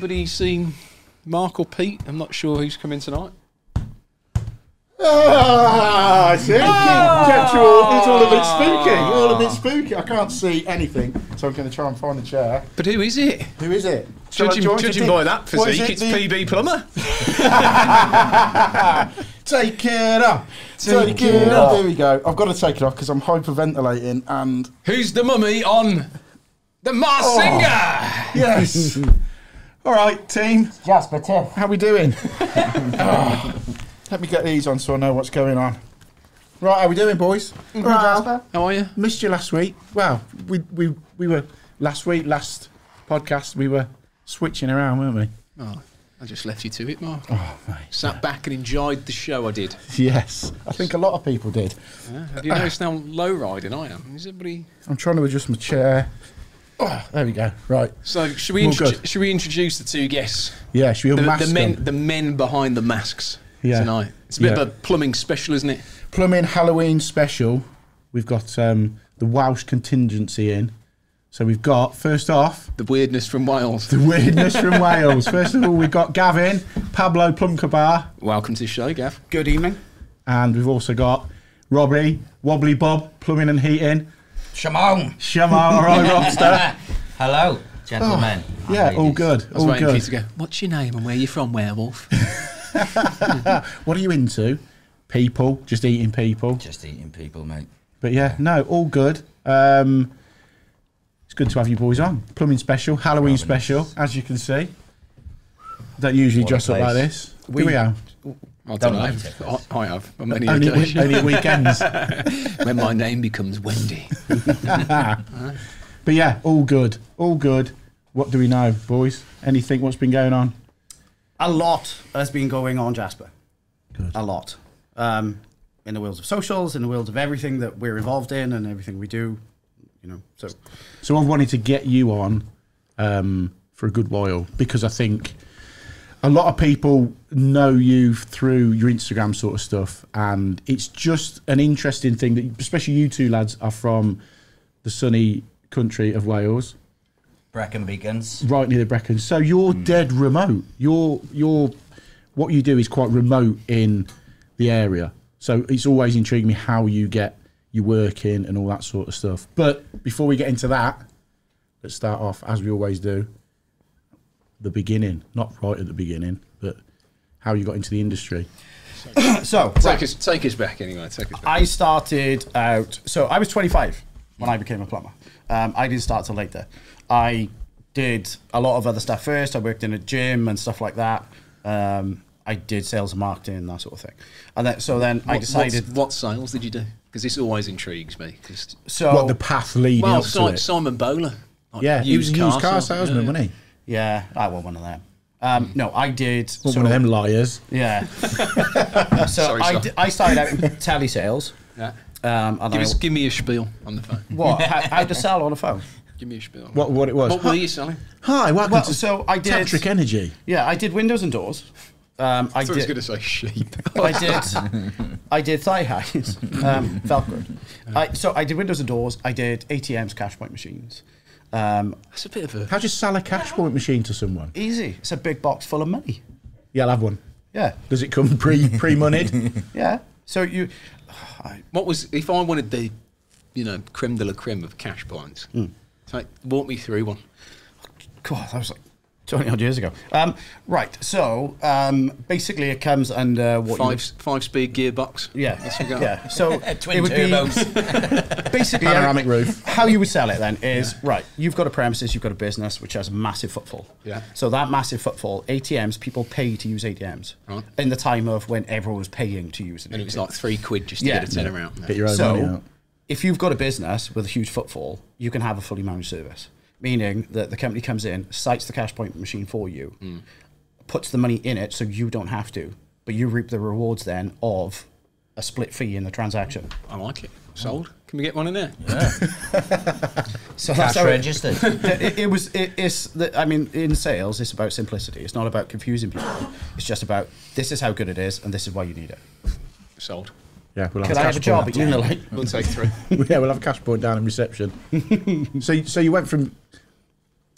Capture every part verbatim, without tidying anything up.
anybody seen Mark or Pete? I'm not sure who's coming tonight. Ah, see? Oh. Kept you all, it's all a bit spooky. All a bit spooky. I can't see anything, so I'm going to try and find a chair. But who is it? Who is it? Judging, judging by that physique, it? it's the... P B Plumber. Take it off. Take, take it off. There we go. I've got to take it off because I'm hyperventilating and... Who's the mummy on the Mars oh. Singer? Yes. All right, team. Jasper, Tiff. How we doing? oh. Let me get these on so I know what's going on. Right, how we doing, boys? Mm-hmm. Right, Jasper. How are you? Missed you last week. Well, we we we were last week, last podcast. We were switching around, weren't we? Oh, I just left you to it, Mark. Oh, mate. Sat yeah. back and enjoyed the show. I did. Yes, I think a lot of people did. Yeah. Have you noticed how low riding I am? Is everybody? I'm trying to adjust my chair. Oh, there we go. Right. So should we intro- should we introduce the two guests? Yeah. Should we the, mask the men them? the men behind the masks? Yeah. Tonight. It's a bit yeah. of a plumbing special, isn't it? Plumbing Halloween special. We've got um, the Welsh contingency in. So we've got, first off... The weirdness from Wales. The weirdness from Wales. First of all, we've got Gavin, Pablo Plumcabar. Welcome to the show, Gav. Good evening. And we've also got Robbie, Wobbly Bob, Plumbing and Heating. Shimon. Shimon, all right, Robster. Hello, gentlemen. Oh, yeah, all good. I was all waiting good. for you to go, what's your name and where are you from, werewolf? What are you into? People, just eating people. Just eating people, mate. But yeah, no, all good. Um, it's good to have you boys on. Plumbing special, Halloween Plumbing. special, as you can see. Don't usually dress up like this. We, Do we have? I don't, don't know. I, I have. On many only, days. only weekends. When my name becomes Wendy. But yeah, all good. All good. What do we know, boys? Anything? What's been going on? A lot has been going on, Jasper. Good. A lot. Um, in the worlds of socials, in the worlds of everything that we're involved in and everything we do, you know. So, so I've wanted to get you on um, for a good while because I think a lot of people know you through your Instagram sort of stuff, and it's just an interesting thing that, especially you two lads, are from the sunny country of Wales. Brecon Beacons. Right near the Brecon. So you're mm. dead remote. You're, you're, what you do is quite remote in the area. So it's always intrigued me how you get your work in and all that sort of stuff. But before we get into that, let's start off, as we always do, the beginning. Not right at the beginning, but how you got into the industry. So, take, right. us, take us back anyway. Take us back. I started out, so I was twenty-five when I became a plumber. Um, I didn't start till later. I did a lot of other stuff first. I worked in a gym and stuff like that. Um, I did sales and marketing, that sort of thing. And then, so then what, I decided... What sales did you do? Because this always intrigues me. Cause so what, the path leading well, up si- to it? Simon Bowler. Like yeah, he was a used car salesman, yeah. wasn't he? Yeah, I was one of them. Um, no, I did... Well, so, one of them liars. Yeah. so sorry, I, sorry. d- I started out in telesales. Yeah. Um, and give, I, us, give me a spiel on the phone. What? how, how to sell on the phone? Give me a spiel. What, what it was? What were you selling? Hi, welcome well, to so I did, Tantric Energy. Yeah, I did windows and doors. Um, I, I thought did, I was going to say sheep. I did. I did thigh highs, um, Velcro. I, so I did windows and doors. I did A T Ms, cash point machines. Um, That's a bit of a... How do you sell a cash point machine to someone? Easy. It's a big box full of money. Yeah, I'll have one. Yeah. Does it come pre pre moneyed? Yeah. So you. I, what was if I wanted the, you know, creme de la creme of cash points? Mm. So walk me through one. God, that was like twenty odd years ago. Um, right. So um, basically, it comes under what five you, five speed gearbox. Yeah. Yeah. So twin it would turbos. be basically panoramic roof. How you would sell it then is yeah. right. You've got a premises. You've got a business which has a massive footfall. Yeah. So that massive footfall, A T Ms, people pay to use A T Ms right. in the time of when everyone was paying to use it. And it was like three quid just to yeah. get a tenner out. Get your own so, money out. If you've got a business with a huge footfall, you can have a fully managed service. Meaning that the company comes in, sites the cash point machine for you, mm. puts the money in it so you don't have to, but you reap the rewards then of a split fee in the transaction. I like it. Sold. Can we get one in there? Yeah. So cash that's registered. It, it, it was. It, it's. The, I mean, in sales, it's about simplicity. It's not about confusing people. It's just about this is how good it is, and this is why you need it. Sold. Yeah, we'll have Could a I have a job at Unilite? We'll take three. Yeah, we'll have a cash point down in reception. so, so you went from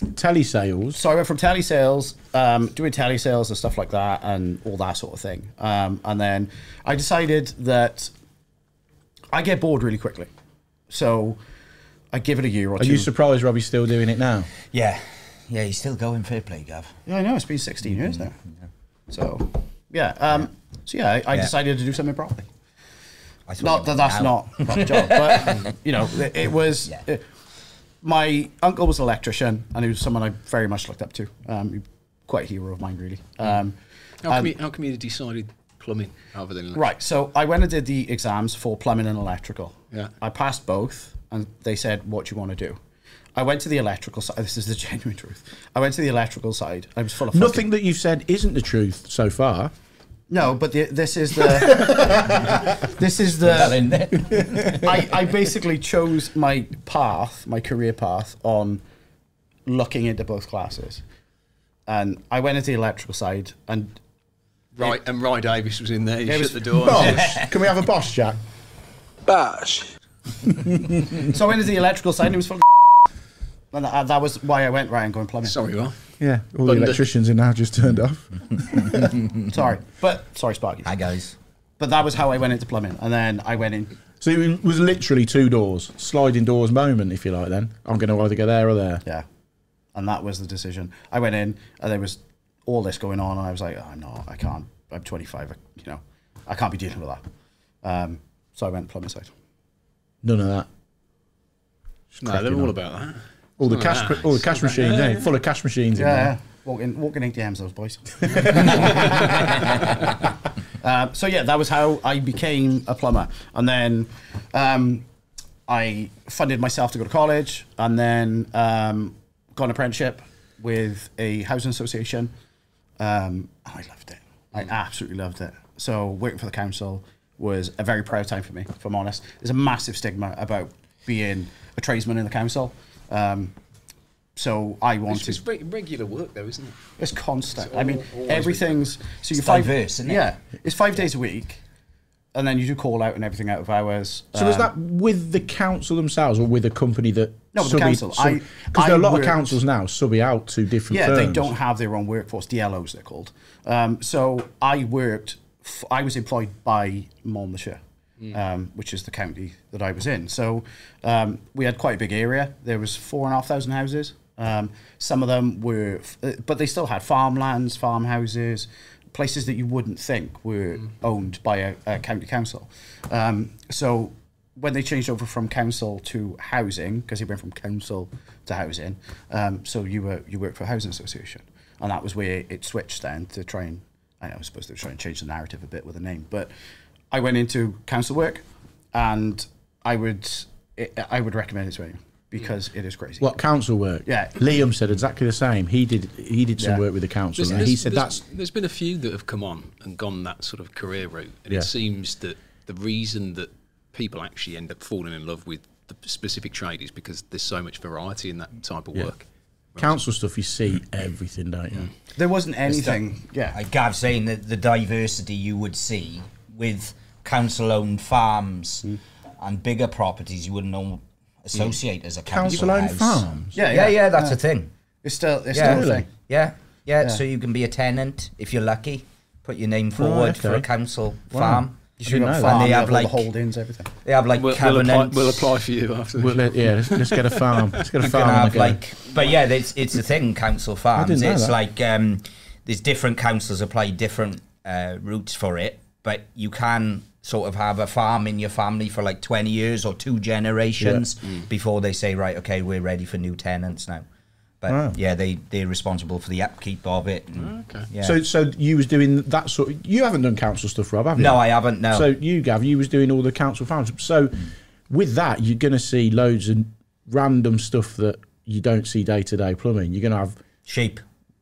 telesales. So I went from telesales, um, doing telesales and stuff like that, and all that sort of thing. Um, and then I decided that I get bored really quickly, so I give it a year or Are two. you surprised Robbie's still doing it now? Yeah. Yeah, he's still going. Fair play, Gav. Yeah, I know. It's been sixteen years now. So yeah, um, so yeah, I, I Yeah. decided to do something properly. I thought Not you that were that's out. not not a job, but you know, it, it was. Yeah. It, my uncle was an electrician, and he was someone I very much looked up to. Um, he- quite a hero of mine, really. Um, How come, and- you, how come you decided plumbing other than right, so I went and did the exams for plumbing and electrical. Yeah. I passed both, and they said, "What do you want to do?" I went to the electrical side. This is the genuine truth. I went to the electrical side. I was full of Nothing fucking- that you've said isn't the truth so far. No, but the, this is the. this is Well the. in there. I, I basically chose my path, my career path, on looking into both classes, and I went into the electrical side, and right? And Rye Davis was in there. He It shut was- the door. Bosh. Can we have a boss, Jack? Bash. so I went into the electrical side, and it was full of. And that, that was why I went right and going plumbing. Sorry, Rye. Yeah, all But the the- electricians are now just turned off. Sorry, but sorry, Sparky. Hi, guys. But that was how I went into plumbing, and then I went in. So it was literally two doors, sliding doors moment, if you like. Then I'm going to either go there or there. Yeah, and that was the decision. I went in, and there was all this going on, and I was like, oh, no, I can't. I'm twenty-five. I, you know, I can't be dealing with that. Um, so I went plumbing side. None of that. No, they're cracking all on. about that. All the None of cash, that. all the cash machines, eh? Full of cash machines. in Yeah, there. yeah. Walking, walking A T Ms, those boys. uh, so yeah, that was how I became a plumber, and then um, I funded myself to go to college, and then um, got an apprenticeship with a housing association. Um, and I loved it. I absolutely loved it. So working for the council was a very proud time for me, if I'm honest. There's a massive stigma about being a tradesman in the council. Um, so I It's, wanted. it's re- regular work, though, isn't it? It's constant. It's I mean, al- always everything's so you're It's five, diverse, isn't it? Yeah, it's five days a week, and then you do call out and everything out of hours. So is Um, that with the council themselves or with a company that? No, with the council. I- Because there are a I lot worked- of councils now subby out to different Yeah, firms. they don't have their own workforce. D L Os they're called. Um, so I worked. F- I was employed by Monmouthshire, um, which is the county that I was in. So um, we had quite a big area. There was four and a half thousand houses. Um, some of them were, f- uh, but they still had farmlands, farmhouses, places that you wouldn't think were owned by a, a county council. Um, so when they changed over from council to housing, because it went from council to housing, um, so you were you worked for a housing association, and that was where it switched then to try and I know I was supposed to try and change the narrative a bit with a name, but I went into council work, and I would I would recommend it to anyone because it is crazy. What council work? Yeah. Liam said exactly the same. He did. He did some Yeah. work with the council, There's- and he there's- said there's- that's. There's been a few that have come on and gone that sort of career route, and Yeah. it seems that the reason that people actually end up falling in love with the specific trade is because there's so much variety in that type of Yeah. work. Council stuff, you see everything, don't you? There wasn't anything. Yeah, Like Gav saying that the diversity you would see with council-owned farms and bigger properties you wouldn't know associate as a council Council-owned house. farms. yeah, Yeah, yeah, that's a thing. It's still it's Yeah. still a thing. Yeah, yeah, Yeah. so you can be a tenant if you're lucky. Put your name forward for a okay. councel Wow. farm. You I should didn't have know a that. farm, And they you have, have all like- the holdings, everything. They have like We'll, we'll, apply, covenants. we'll apply for you after. Well, let- yeah, let's, let's get a farm. Let's get a You farm. can on the have go. like, but yeah, it's it's the thing. Council farms. didn't know It's that. like um, there's different councils apply different uh, routes for it, but you can sort of have a farm in your family for like twenty years or two generations before they say, right, okay, we're ready for new tenants now. But Wow. yeah, they they're responsible for the upkeep of it. and- Okay. Yeah. So, so you was doing that sort. Of, you haven't done council stuff, Rob, have you? no, I haven't. No. So you, Gav, you was doing all the council farms. So with that, you're going to see loads of random stuff that you don't see day to day plumbing. You're going to have, sheep.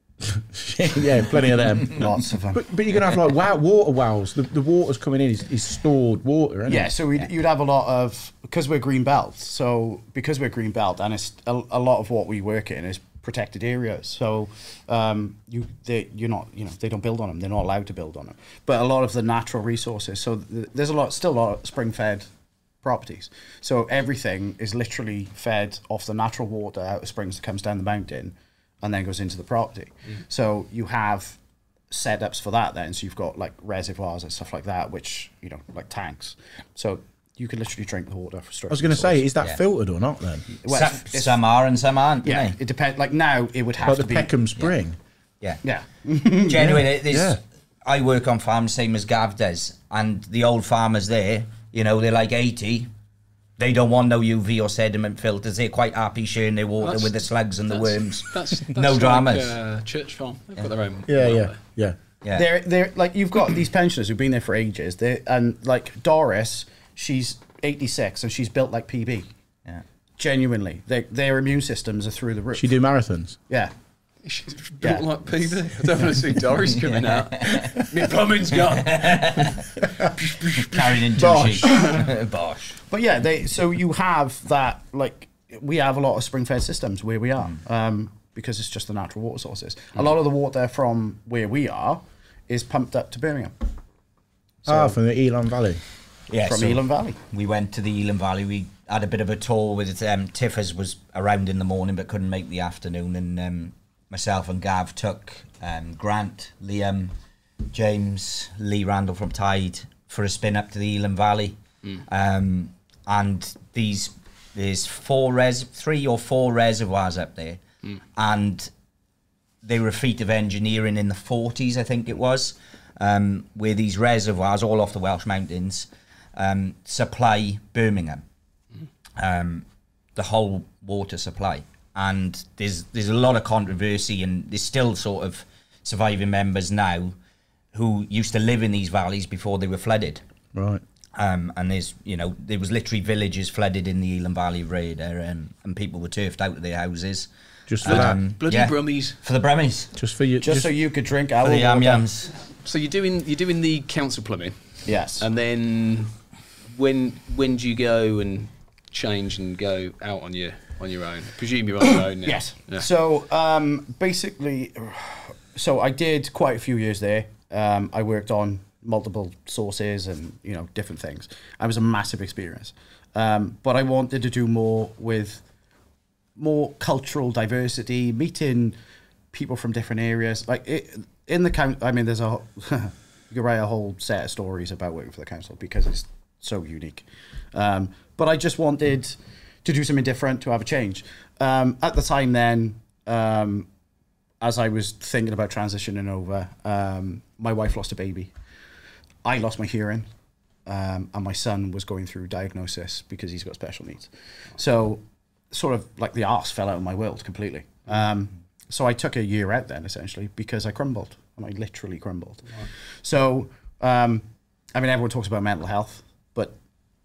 yeah, plenty of them. Lots of them. But, but you're going to have like wow, water wells. The, the water's coming in is, is stored water, isn't Yeah, it? so we'd, you'd have a lot of because we're green belt. So because we're green belt, and it's a, a lot of what we work in is protected areas. So um, you they you're not you know they don't build on them. They're not allowed to build on them. But a lot of the natural resources. So th- there's a lot still a lot of spring fed properties. So everything is literally fed off the natural water out of springs that comes down the mountain and then goes into the property. Mm. So you have setups for that then. So you've got like reservoirs and stuff like that, which, you know, like tanks. So you can literally drink the water for straight. I was going to say, is that Yeah. filtered or not then? Well, some, it's- it's- some are and some aren't. yeah, Yeah, it depends. Like now, it would have Like to the be. Peckham Spring. yeah. Yeah. Genuinely, there's, Yeah. I work on farms same as Gav does, and the old farmers there, you know, they're like eighty. They don't want no U V or sediment filters. They're quite happy sharing their water That's- with the slugs and the That's- worms. That's, that's No like, dramas. Uh, Church Farm. They've got their own. Yeah, well, yeah, there. yeah. Yeah, They're they're like you've got these pensioners who've been there for ages. They and like Doris, she's eighty-six and she's built like P B. yeah. Genuinely, their their immune systems are through the roof. She do marathons. Yeah. She's built Yeah. like P B. I don't want to see Doris coming out. My plumbing's gone. Carrying in Bosh. douchey. Bosh. But yeah, they so you have that like we have a lot of spring fed systems where we are um, because it's just the natural water sources. A lot of the water from where we are is pumped up to Birmingham Ah, from the Elon Valley. Yeah, from so Elam Valley. we went to the Elam Valley. We had a bit of a tour with um, Tiffers was around in the morning but couldn't make the afternoon, and um, myself and Gav took um, Grant, Liam, James, Lee Randall from Tide for a spin up to the Elam Valley. Um, and these there's four res three or four reservoirs up there, and they were a feat of engineering in the forties, I think it was, um, where these reservoirs all off the Welsh mountains um, supply Birmingham, um, the whole water supply. And there's there's a lot of controversy, and there's still sort of surviving members now who used to live in these valleys before they were flooded. Right. Um, and there's, you know, there was literally villages flooded in the Elam Valley Raider, um, and people were turfed out of their houses. Just for Um, Bloody yeah. Brummies. For the Brummies, that. Just for you. Just, so you could drink our for the yam water. yams. So you're doing you're doing the council plumbing, Yes. and then when when do you go and change and go out on your on your own? Presume you're on your own now. Yes. Yeah. So um, basically, so I did quite a few years there. Um, I worked on multiple sources and, you know, different things. It was a massive experience. Um, but I wanted to do more with more cultural diversity, meeting people from different areas. Like it, in the count, I mean, there's a you could write a whole set of stories about working for the council because it's so unique. Um, but I just wanted to do something different, to have a change. Um, at the time then, um, as I was thinking about transitioning over, um, my wife lost a baby. I lost my hearing, um, and my son was going through diagnosis because he's got special needs. So sort of like the arse fell out of my world completely. Um, so I took a year out then, essentially, because I crumbled, and I literally crumbled. Wow. So, um, I mean, everyone talks about mental health, but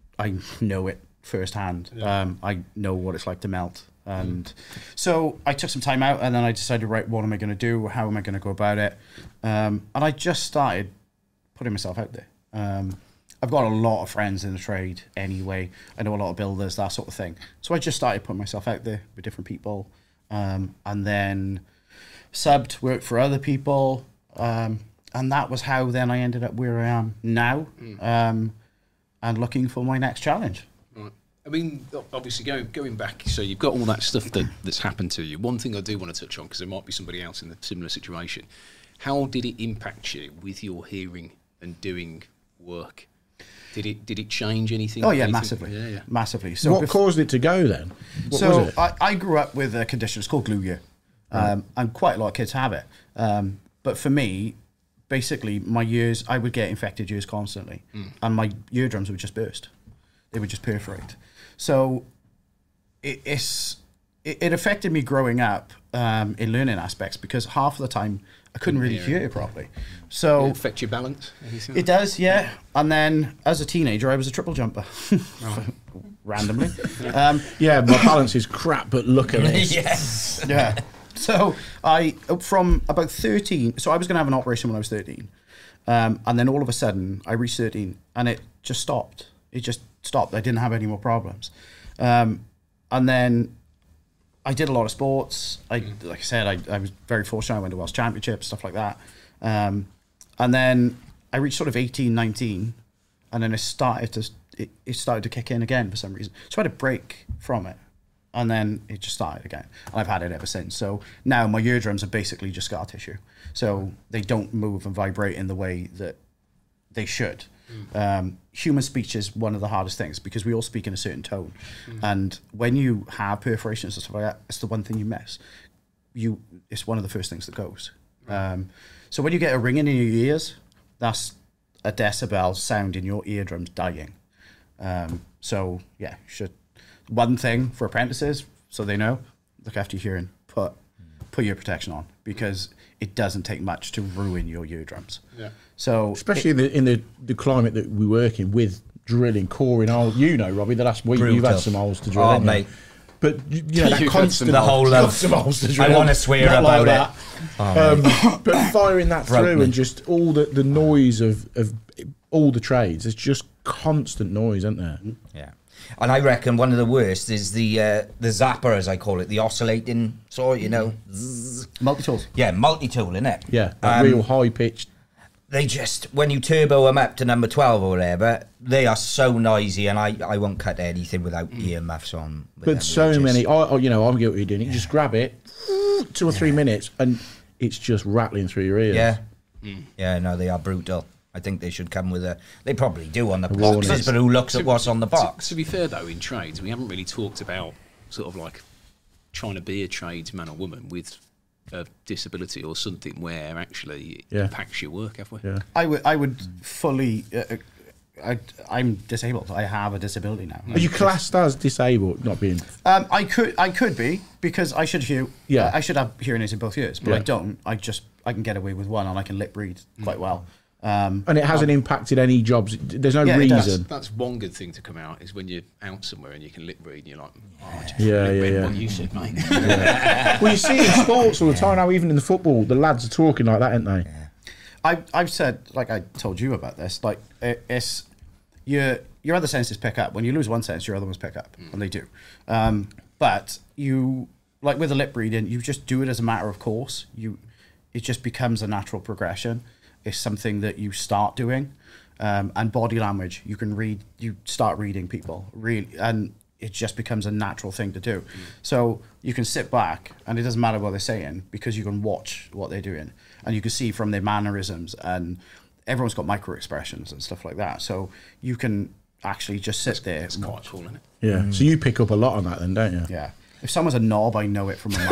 I know it firsthand. Yeah. Um, I know what it's like to melt. And mm. so I took some time out, and then I decided, right, what am I going to do? How am I going to go about it? Um, and I just started putting myself out there. Um, I've got a lot of friends in the trade anyway. I know a lot of builders, that sort of thing. So I just started putting myself out there with different people, um, and then subbed, worked for other people. Um, and that was how then I ended up where I am now, mm. um, and looking for my next challenge. Right. I mean, obviously, going going back, so you've got all that stuff that, that's happened to you. One thing I do want to touch on, because there might be somebody else in a similar situation. How did it impact you with your hearing and doing work? Did it did it change anything? Oh yeah, anything? massively. Yeah, yeah. Massively. So what bef- caused it to go then? What so was it? I, I grew up with a condition. It's called glue ear, um, right. and quite a lot of kids have it. Um, but for me, basically, my ears, I would get infected ears constantly, mm. and my eardrums would just burst. They would just perforate. So it, it's it, it affected me growing up um, in learning aspects, because half of the time I couldn't really hear it properly. So Did it affect your balance? Anything it does, yeah. And then as a teenager, I was a triple jumper, oh. randomly. Um, yeah, my balance is crap, but look at this. Yes. yeah. So I, from about thirteen, so I was going to have an operation when I was thirteen. Um, and then all of a sudden, I reached thirteen, and it just stopped. It just stopped. I didn't have any more problems. Um, and then I did a lot of sports. I, mm. like I said, I, I was very fortunate. I went to Welsh Championships, stuff like that. Um, and then I reached sort of eighteen, nineteen, and then it started to it, it started to kick in again for some reason. So I had a break from it, and then it just started again. And I've had it ever since. So now my eardrums are basically just scar tissue. So they don't move and vibrate in the way that they should. Mm. Um, human speech is one of the hardest things because we all speak in a certain tone. Mm. And when you have perforations and stuff like that, it's the one thing you miss. You, it's one of the first things that goes. Right. Um, so when you get a ringing in your ears, that's a decibel sound in your eardrums dying. Um, so yeah, you should. One thing for apprentices, so they know, look after your hearing. Put put your protection on because it doesn't take much to ruin your eardrums. Yeah. So especially it, in the in the, the climate that we work in with drilling, coring holes. You know, Robbie, the last week Brutal. you've had some holes to drill. Oh, in mate. You? But you know, that constant the whole of some holes to drill. I want to swear Not about like it. Oh, um, but firing that Broke through me. and just all the, the noise of, of all the trades, it's just constant noise, isn't there? Yeah. And I reckon one of the worst is the uh, the zapper, as I call it, the oscillating sort, you know. Zzz. multi-tools. Yeah, multi-tool, innit? Yeah, that Um, real high pitched. They just, when you turbo them up to number twelve or whatever, they are so noisy, and I, I won't cut anything without earmuffs on. with But them. so Just- many, I, I- you know, I'm guilty of doing it. You just grab it, two or three minutes, and it's just rattling through your ears. Yeah. Yeah, no, they are brutal. I think they should come with a. They probably do on the warning. boxes, but who looks at what's on the To, box? to be fair, though, in trades, we haven't really talked about sort of like trying to be a tradesman or woman with a disability or something where actually it Yeah. impacts your work, have we? Yeah. I would I would fully. Uh, I, I'm disabled. I have a disability now. Are you classed as disabled, not being? Um, I could I could be because I should hear. Yeah. I should have hearing aids in both ears, but Yeah. I don't. I just I can get away with one, and I can lip read quite well. Um, And it hasn't impacted any jobs. There's no Yeah, it does. reason. That's one good thing to come out is when you're out somewhere and you can lip read and you're like, oh, I just Yeah, lip yeah, read yeah. what you said, mate. Well, you see in sports all the time now, even in the football, the lads are talking like that, aren't they? I I've said, like I told you about this, like it, it's your your other senses pick up. When you lose one sense, your other ones pick up, and they do. Um, but you, like with the lip reading, you just do it as a matter of course. You, it just becomes a natural progression. It's something that you start doing, um, and body language. You can read. You start reading people really, and it just becomes a natural thing to do. So you can sit back, and it doesn't matter what they're saying because you can watch what they're doing, and you can see from their mannerisms, and everyone's got micro expressions and stuff like that. So you can actually just sit there. It's and quite watch. cool, isn't it? Yeah. So you pick up a lot on that, then, don't you? Yeah. If someone's a knob, I know it from a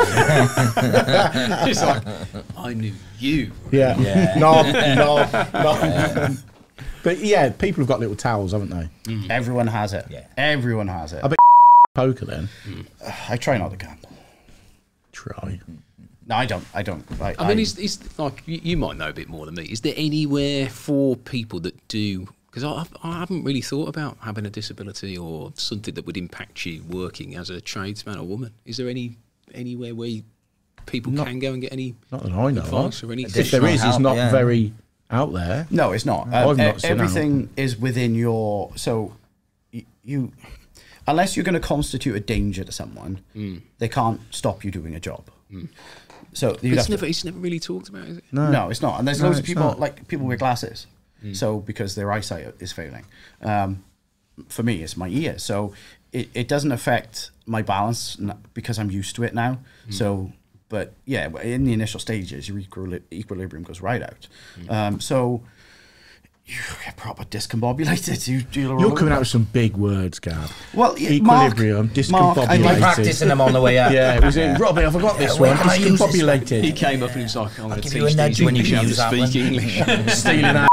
mile. It's like, I knew you. Yeah. Knob, knob, knob. But yeah, people have got little towels, haven't they? Everyone has it. Yeah. Everyone has it. I bet poker then. I try not to gamble. Try. No, I don't. I don't. I, I mean, is, is like you, you might know a bit more than me. Is there anywhere for people that do? Because I, I haven't really thought about having a disability or something that would impact you working as a tradesman or woman. Is there any anywhere where you, people Not- can go and get any Not that I know advice of. or any? If there Additional is, it's help, not yeah. very out there. No, it's not. I've Um, not e- seen everything is within your. So y- you, unless you're going to constitute a danger to someone, they can't stop you doing a job. So you It's have to, never, it's never really talked about, is it? No. no, it's not. And there's No, loads of it's people not. like people with glasses. So because their eyesight is failing. Um, for me, it's my ear. So it, it doesn't affect my balance n- because I'm used to it now. So, but yeah, in the initial stages, your equili- equilibrium goes right out. Um, so you get proper discombobulated. You, you're You're coming out with some big words, Gav. Well, yeah, Equilibrium, Mark- Mark, I discombobulated. like- Practicing them on the way up. Yeah, it was in. Robbie, I forgot this where one. can I use this one? He Discombobulated. came up and he was like, "I'm going to give teach you a nudge these when you English how to use that speak one." English." Stealing our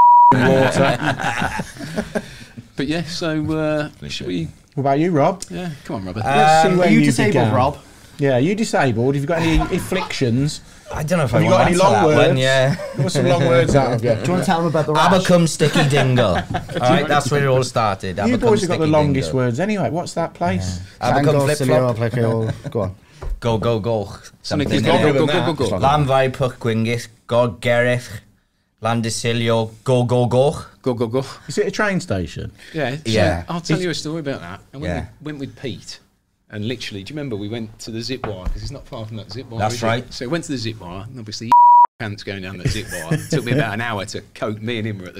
water. But yeah, so uh, should we? What about you, Rob? Yeah, come on, Robert. Let's see Um, where Are you you disabled, began. Rob? Yeah, you disabled. Have you got any afflictions? I don't know if Have I you want got any to answer long that words? one. Yeah. What's some long words out of you? Do you want to tell them about the rash? Abacum sticky dingle. All right, that's where it all started. You Abacum boys have got the sticky longest dingle. words anyway. What's that place? Abacum flip flop. Go on. Go go go. Something Something. go, go, go, than go, go, go. Lanfai puch gwingis. God Gerich. Landisilio. Go go go. Go, go, go. Is it a train station? Yeah, so Yeah. I'll tell you a story about that. And when Yeah. we went with Pete, and literally, do you remember we went to the zip wire because it's not far from that zip wire. That's is it? right. So we went to the zip wire, and obviously pants going down that zip wire. It took me about an hour to cope. Me and him were at the top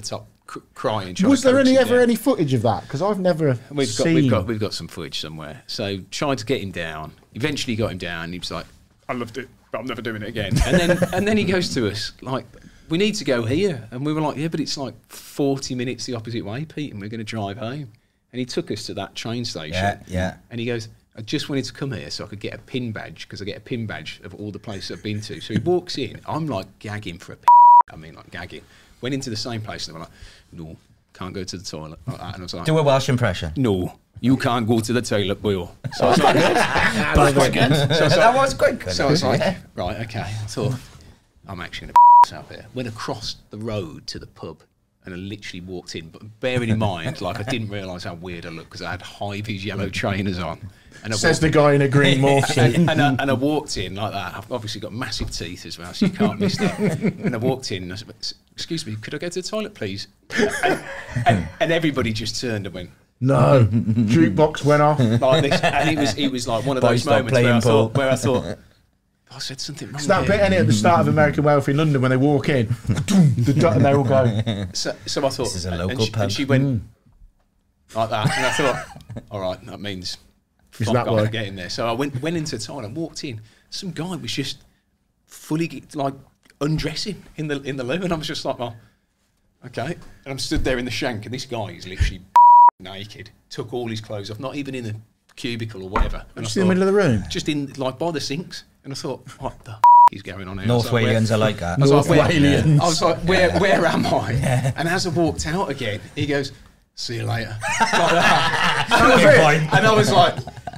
cr- crying. trying Was to there coax any him ever down. any footage of that? Because I've never We've got, seen. we've got we've got some footage somewhere. So tried to get him down. Eventually got him down. He was like, "I loved it, but I'm never doing it again." And then and then he goes to us like, "We need to go here," and we were like, "Yeah, but it's like forty minutes the opposite way, Pete, and we're going to drive home." And he took us to that train station. Yeah, yeah. And he goes, "I just wanted to come here so I could get a pin badge because I get a pin badge of all the places I've been to." So he walks in. I'm like gagging for a. P- I mean, like gagging. Went into the same place and they were like, "No, can't go to the toilet." Like that. And I was like, Do a Welsh impression. "No, you can't go to the toilet, Will." So I was like, That's quite good. So I was like- that was quite good. so I was like, right, okay. I thought, I'm actually going to up here. Went across the road to the pub and I literally walked in. But bearing in mind, like, I didn't realise how weird I looked because I had high-vis yellow trainers on. And I Says walked- the guy in a green morph suit. and, and, I, and I walked in like that. I've obviously got massive teeth as well, so you can't miss that. And I walked in and I said, "Excuse me, could I go to the toilet, please?" And, and, and everybody just turned and went, No, jukebox went off. like this, and it was it was like one of Boys those stop moments where I, playing thought, pool. where I thought, I said something wrong. It's that here. bit in it at the start of American Wealth in London when they walk in, the dot and they all go. So, so I thought, This is a and local she, pub. and she went like that, and I thought, all right, that means Is fuck, that I'm way? getting there. So I went went into the toilet and walked in. Some guy was just fully like undressing in the in the loo, and I was just like, oh, okay. And I'm stood there in the shank, and this guy is literally naked, took all his clothes off, not even in a cubicle or whatever. And Just I in the middle of the room. just in like by the sinks, and I thought, what the is going on here? I North was like, where- Walians are like that. I was North like, where, Walians. I was like, where, where am I? And as I walked out again, he goes, "See you later." Like that. And, I was like, and I was like,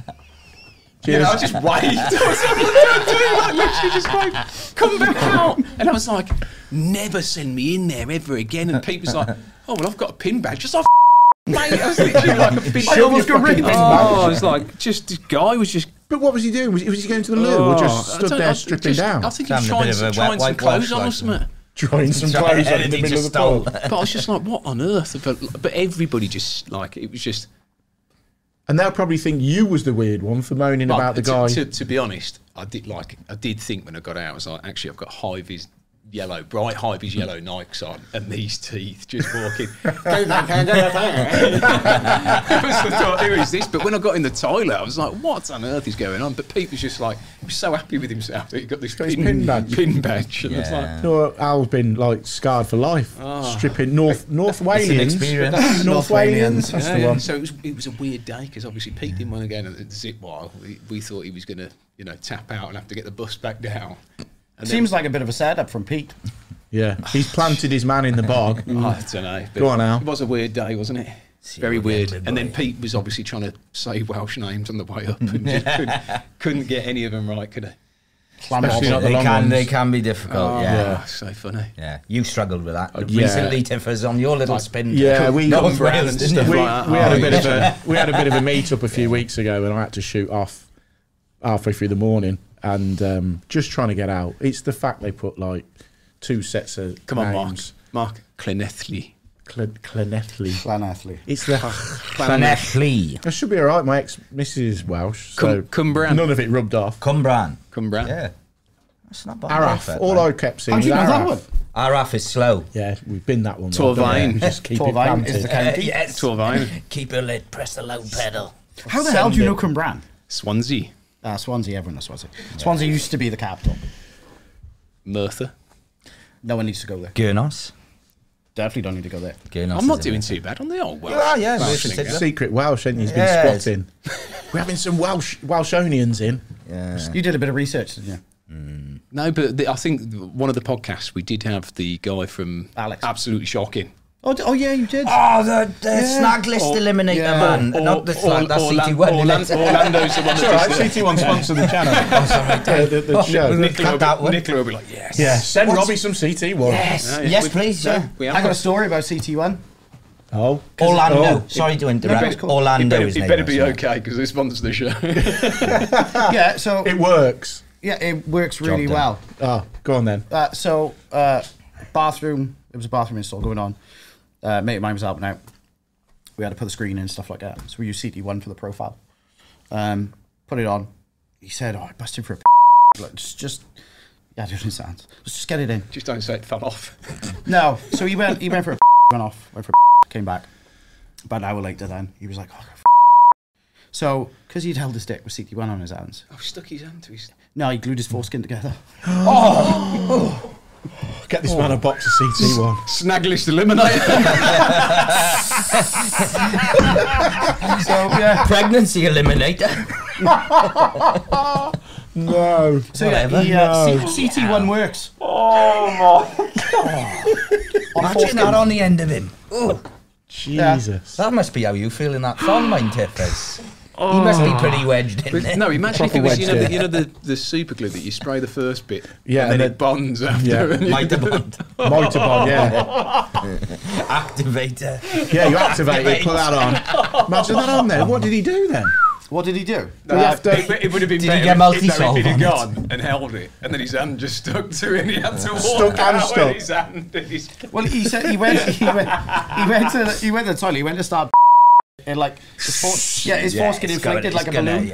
you know, I just waved. I was like, doing like literally just waved, "Come back out." And I was like, "Never send me in there ever again." And Pete was like, "Oh, well, I've got a pin badge." Just like, mate, I was literally like a pin I almost got rid of Oh, his I was like, just, this guy was just But what was he doing? Was, was he going to the loo or just Oh, I stood don't- there I stripping just- down? I think he was Having a trying, bit some, of a trying wet some wipe clothes wash, on or like- something. Drawing some Sorry, clothes on in the anything middle of just the pool. stole. But I was just like, what on earth? But, but everybody just, like, it was just... And they'll probably think you was the weird one for moaning Like, about the to, guy. To, to be honest, I did like I did think when I got out, I was like, actually, I've got high-vis yellow, bright high-vis yellow Nikes on, and these teeth just walking. Go back, go back. I thought, who is this? But when I got in the toilet, I was like, what on earth is going on? But Pete was just like, he was so happy with himself that he got this Got his pin, pin badge. Pin badge. And I was Yeah. like, No, Al's been like scarred for life. Stripping North North Walians. experience. North North Walians. Walians. That's Yeah, the yeah. one. So it was it was a weird day because obviously Pete didn't want to go in the zip wire. We, we thought he was going to, you know, tap out and have to get the bus back down. And Seems like a bit of a setup from Pete. Yeah, he's planted his man in the bog. then, I don't know. but Go on, Al. It was a weird day, wasn't it? See Very you weird. again, And then everybody. Pete was obviously trying to say Welsh names on the way up and just couldn't, couldn't get any of them right, could he? Especially not the They long can, ones. they can be difficult. Oh, yeah. so funny. Yeah, you struggled with that yeah. recently, Tiffers, on your little spin. Yeah, we- no Come one round Wales, and didn't stuff you? we, like that. we had Oh, a bit of yeah. a we had a bit of a meet up a few weeks ago, and I had to shoot off halfway through the morning, and um, just trying to get out. It's the fact they put like two sets of Come on, names. Mark. Mark Clenethley. Cl- Clenethley. Planathley. It's the. Clanethley. I should be all right. My ex missus is Welsh, so Cum- Cumbran. none of it rubbed off. Cumbran. Cumbran. Yeah. That's not bad. Araf. Araf, All I kept seeing How do was you know that Araf. one? Araf is slow. Yeah, we've been that one. though, Torvain. don't we? We just keep it Torvain is the planted. county. yes. Torvain. Keep it lit. Press the loud pedal. How the hell do you Send know it. Cumbran? Swansea. Uh, Swansea, everyone knows Swansea. Swansea used to be the capital. Merthyr. No one needs to go there. Gurnos. Definitely don't need to go there. Gurnos I'm not is doing in too bad on the old Welsh. You are, yeah. Welsh Merthyr thing, said yeah. Secret Welsh, ain't you? He's been Yes. squatting. We're having some Welsh Welshonians in. Yeah. You did a bit of research, didn't you? No, but the, I think one of the podcasts we did have the guy from Alex. Absolutely Shocking. Oh, d- oh yeah, you did. Oh, the, the snag list Or- eliminator, yeah. man. Or- Not the slag, or- that's or C T Lan- one. Orlan- isn't it? Orlando's the one It's that all right. does C the- T one sponsor the channel. the, the, the show. Nicola will, that be, one. Nicola will be like, yes. Yeah, send What's- Robbie some C T one. Yes, Yeah, yeah, yes, we- please. no, Yeah. we I have got a got- story about C T one. Oh, 'cause- Orlando. oh, Sorry to it interrupt. better- Orlando it better, is it name better is, be yeah. okay because this sponsors the show. Yeah, so it works. yeah, it works really done. well. Oh, go on then. Uh, so uh, bathroom, there was a bathroom install going on. Uh, mate of mine was helping out. We had to put the screen in and stuff like that. So we used C T one for the profile. Um, put it on. He said, "Oh, I busted for a p-. Like, just, just yeah, I don't understand. Let's just get it in." Just don't say it fell off. No, so he went. He went for a p-. went off, went for came back. About an hour later then, he was like, oh, so, because he'd held his stick with C T one on his hands. Oh, stuck his hand to his... No, he glued his foreskin together. Oh. Get this man a box of C T one. Snag list eliminator. So, yeah. Pregnancy eliminator. No. So, yeah, Whatever. he, uh, No. C- CT1 works. Imagine that on the end of him. Oh, Jesus. that must be how you feel in that song, mine Tiffers. He must be pretty wedged in But there. no, imagine if it Proper was, you know, wedged the, you know the, the super glue that you spray the first bit, Yeah, and then and it bonds after. yeah. and you- Might have bond. Motorbond, yeah. Activator. Yeah, you activate it, put that on. Imagine that on there. What did he do then? What did he do? Did he have to- it, it would have been Did he better get if- multi-solve if he'd on have it? gone and held it, and then his hand just stuck to it, and he had to walk Stuck and out stuck. with his hand. And his... Well, he said he went. He went. He went to. The, he went to the toilet. He went to start. And like, his fore, yeah, his Yeah, foreskin it's inflated gonna- like a it's gonna- balloon.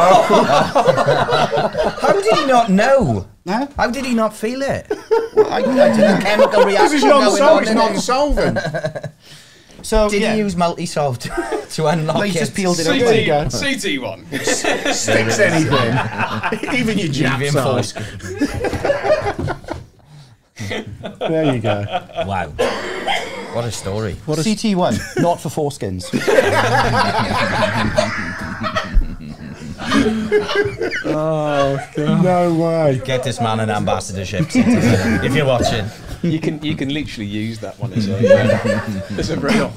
yeah. How did he not know? Huh? How did he not feel it? I, I didn't. Chemical reaction This is going non-solvent. on It's in it. non-solvent. So Did yeah, he use multi-solve to, to unlock Well, he it? just peeled it C open. There you go. T, C T one. Sticks anything. Even your Leave him Japs for- eye. There you go. Wow. What a story. What a C T one, not for foreskins. Oh, no way. Get this man an ambassadorship, citizen, if you're watching. You can you can literally use that one as a as a reel.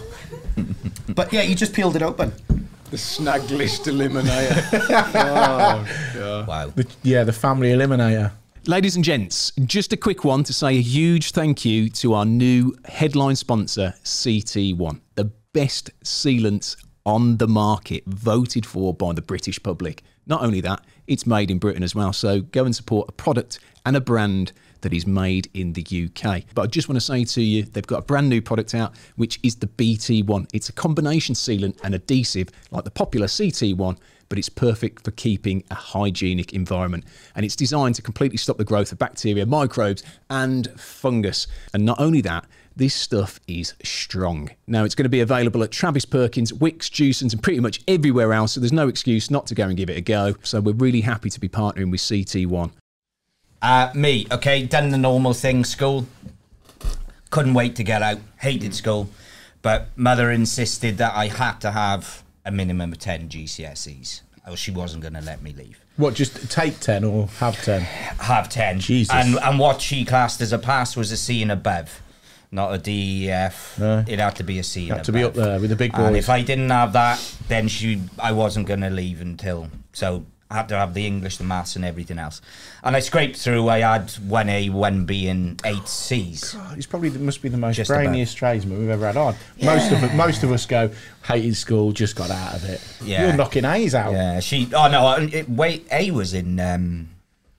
But yeah, he just peeled it open. The snag list eliminator. Oh, God. Wow. The, yeah, the family eliminator. Ladies and gents, just a quick one to say a huge thank you to our new headline sponsor, C T one, the best sealants on the market, voted for by the British public. Not only that, it's made in Britain as well. So go and support a product and a brand that is made in the U K. But I just want to say to you, they've got a brand new product out, which is the B T one. It's a combination sealant and adhesive like the popular C T one, but it's perfect for keeping a hygienic environment. And it's designed to completely stop the growth of bacteria, microbes, and fungus. And not only that, this stuff is strong. Now, it's going to be available at Travis Perkins, Wickes, Jewson's, and pretty much everywhere else, so there's no excuse not to go and give it a go. So we're really happy to be partnering with C T one. Uh, me, okay, done the normal thing, school. Couldn't wait to get out. Hated school. But mother insisted that I had to have a minimum of ten G C S Es, or she wasn't going to let me leave. What, just take ten or have ten? Have ten. Jesus. And, and what she classed as a pass was a C and above. Not a D E F. No. It had to be a C and Had to be up above. there with the big And boys. if I didn't have that, then she, I wasn't going to leave until. So I had to have the English, the maths, and everything else. And I scraped through. I had one A, one B, and eight C's. He's probably the, must be the most Just brainiest tradesman we've ever had on. Most of it, most of us go hated school, just got out of it. Yeah. You're knocking A's out. Yeah, she. Oh no, it, wait. A was in. Um,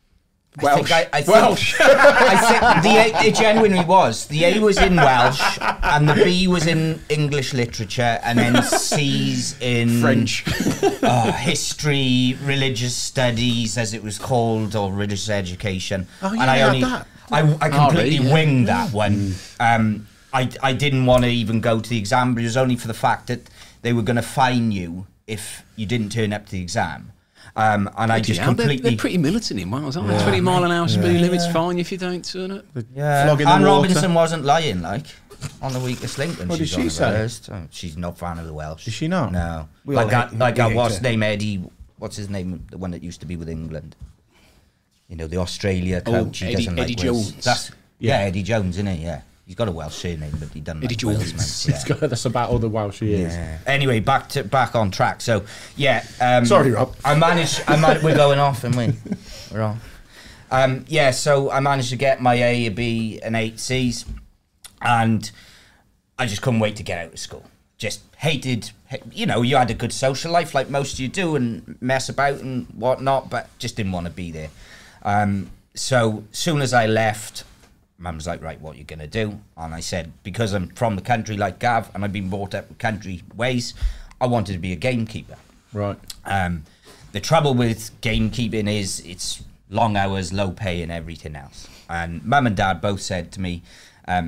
I Welsh. think I, I think, Welsh. I think the A, it genuinely was. The A was in Welsh, and the B was in English literature, and then C's in French. uh, history, religious studies, as it was called, or religious education. Oh, yeah, and I you had only, that. I, I completely really? winged that one. Um, I, I didn't want to even go to the exam, but it was only for the fact that they were going to fine you if you didn't turn up to the exam. Um, and I just Yeah, they're, completely. they're pretty militant in Wales, aren't they? twenty mile an hour speed limit's fine if you don't turn it. Yeah, Flogging the Anne water. Robinson wasn't lying, like, on the weakest link when What she's did she on say? the list. Oh, she's not a fan of the Welsh. Is she not? No. We like all that, hate- like we that hate what's her. name, Eddie, what's his name, the one that used to be with England? You know, the Australia Oh, coach. he Eddie- doesn't Eddie like Wales. Jones. That's, yeah. Yeah. Eddie Jones, isn't he? Yeah. He's got a Welsh surname, but he doesn't Eddie like Wales, Jones. mate. It's Yeah. got, that's about all the Welsh he is. Yeah. Anyway, back to back on track. So yeah. Um, Sorry, Rob. I managed. I managed. We're going off, and we we're off. Um, yeah. So I managed to get my A, a B, and eight C's, and I just couldn't wait to get out of school. Just hated. You know, you had a good social life, like most of you do, and mess about and whatnot, but just didn't want to be there. Um, so soon as I left, Mum was like, right, what are you going to do? And I said, because I'm from the country like Gav, and I've been brought up with country ways, I wanted to be a gamekeeper. Right. Um, the trouble with gamekeeping is it's long hours, low pay, and everything else. And Mum and Dad both said to me, um,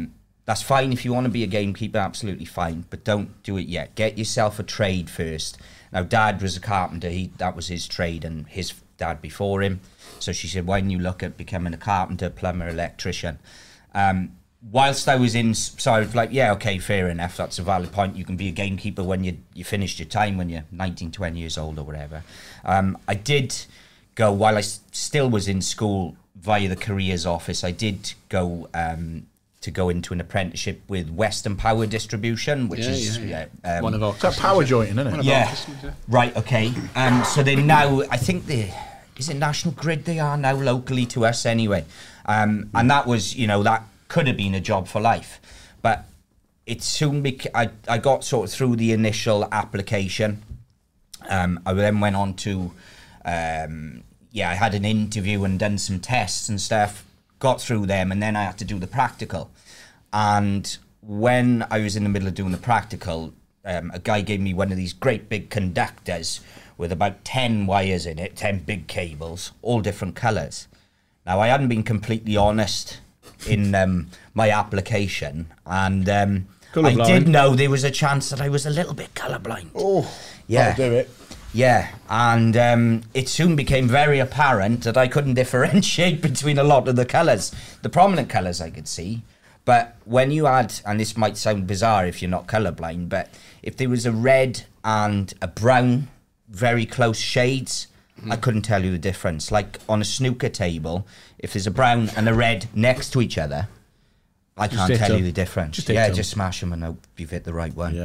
that's fine if you want to be a gamekeeper, absolutely fine, but don't do it yet. Get yourself a trade first. Now, Dad was a carpenter. He that was his trade, and his dad before him. So she said, why didn't you look at becoming a carpenter, plumber, electrician? Um, whilst I was in, so I was like, yeah, okay, fair enough. That's a valid point. You can be a gamekeeper when you you finished your time, when you're nineteen, twenty years old or whatever. Um, I did go, while I s- still was in school via the careers office, I did go um, to go into an apprenticeship with Western Power Distribution, which Yeah, is yeah, yeah, um, One of our It's that power jointing, isn't it? yeah, right, okay. Um, so they now, I think they, is it National Grid they are now locally to us anyway? Um, and that was, you know, that could have been a job for life. But it soon became, I, I got sort of through the initial application. Um, I then went on to, um, yeah, I had an interview and done some tests and stuff, got through them, and then I had to do the practical. And when I was in the middle of doing the practical, um, a guy gave me one of these great big conductors with about ten wires in it, ten big cables, all different colours. Now, I hadn't been completely honest in um, my application, and um, I did know there was a chance that I was a little bit colourblind. Oh, yeah. that'll do it. Yeah, and um, it soon became very apparent that I couldn't differentiate between a lot of the colours. The prominent colours I could see, but when you had, and this might sound bizarre if you're not colourblind, but if there was a red and a brown, very close shades, mm. I couldn't tell you the difference. Like on a snooker table, if there's a brown and a red next to each other, I Just can't tell them. you the difference. Just hit yeah, them. just smash them and hope you've hit the right one. Yeah.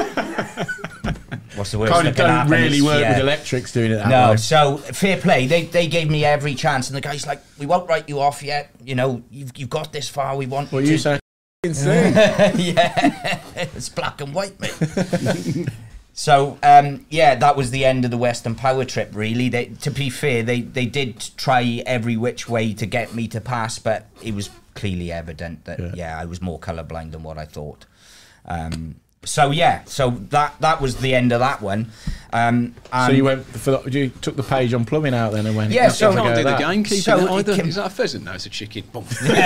What's the worst Kind that of can don't happen? really It's- work yeah. with electrics doing it that No, way. so fair play. They they gave me every chance, and the guy's like, "We won't write you off yet. You know, you've you've got this far. We want." What to- you say? Insane. yeah, it's black and white, mate. So um, yeah, that was the end of the Western Power trip. Really, they, to be fair, they they did try every which way to get me to pass, but it was clearly evident that yeah, Yeah. I was more colourblind than what I thought. Um, so yeah, so that that was the end of that one. Um, So and you went for the, you took the page on plumbing out then and went. Yeah, "Let's so- have a Can't go do at the that." gamekeeper So then either. it can- Is that a pheasant? No, it's a chicken. Boom.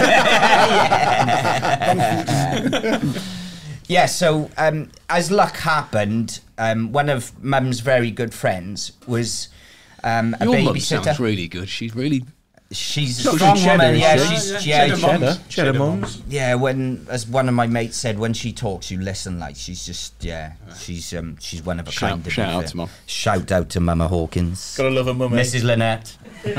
Yeah, so um, as luck happened, um, one of Mum's very good friends was um, a Your mum babysitter. sounds really good. She's really. She's Not a strong good cheddar, woman. is Yeah, she? she's Yeah, yeah, cheddar she- mums. Cheddar, cheddar Cheddar mums. yeah. When, as one of my mates said, when she talks, you listen. Like she's just yeah, she's um, she's one of a Shout- kind. to be shout out fair. to Mum. Shout out to Mama Hawkins. Gotta love a mum. Missus Lynette.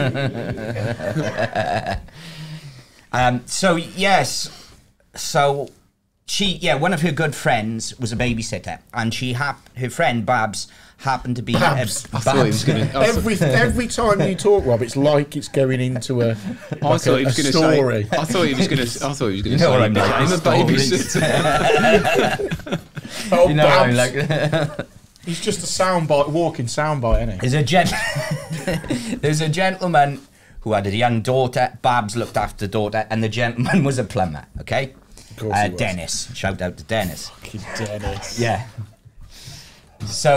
um, so yes, so she yeah, one of her good friends was a babysitter, and she hap- her friend Babs happened to be Babs. A, I thought he was going to. Every every time you talk, Rob, it's like it's going into a, I like thought a, he was a going to story. say. I thought he was going to. I thought he was going You to know say. what I'm like, I'm a stories. babysitter. Oh, you know what I'm Babs. like. He's just a soundbite, walking soundbite, isn't he? There's a gent. There's a gentleman who had a young daughter. Babs looked after the daughter, and the gentleman was a plumber. Okay, Of course uh, he was. Dennis. Shout out to Dennis. Fucking Dennis. Yeah. So.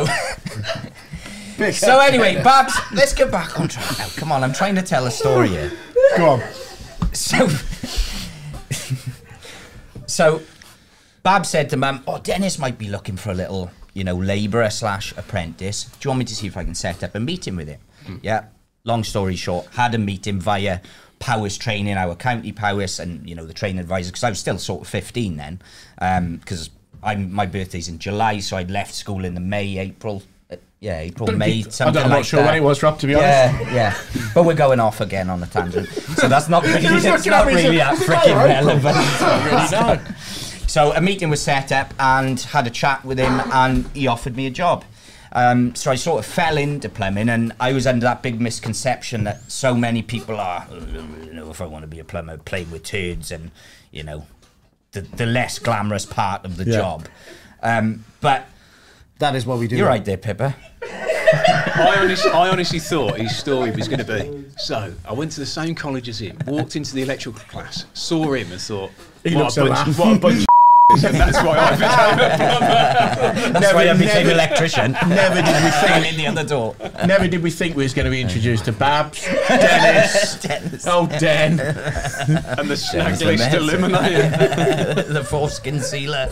So anyway, Babs, let's get back on track now. Come on, I'm trying to tell a story here. Go on. So, so Babs said to Mum, "Oh, Dennis might be looking for a little, you know, labourer slash apprentice. Do you want me to see if I can set up a meeting with him?" Mm. Yeah. Long story short, had a meeting via Powers Training, our county Powers, and you know the training advisor, because I was still sort of fifteen then, because I'm my birthday's in July, so I'd left school in the May, April. Uh, yeah, April, May, I something don't, I'm like not sure that. when it was, Rob, to be honest. Yeah, yeah. But we're going off again on a tangent. So that's not really, He was it's looking not at me, really so- that Is it freaking alright? relevant. I don't really know. So a meeting was set up and had a chat with him, and he offered me a job. Um, so I sort of fell into plumbing, and I was under that big misconception that so many people are, you know, if I want to be a plumber, playing with turds and, you know, the, the less glamorous part of the Yeah. job. Um, but That is what we do. you're right there, Pippa. I honestly, I honestly thought his story was going to be. So I went to the same college as him, walked into the electrical class, saw him, and thought, He "What looks a a bunch, laugh." what a bunch of and that's why I became a plumber. That's Never- why I became never- electrician. Never did we Came think. in the other door. Never did we think we was going to be introduced to Babs, Dennis, Dennis. oh Den. And the snag Dennis list the eliminated. The foreskin sealer.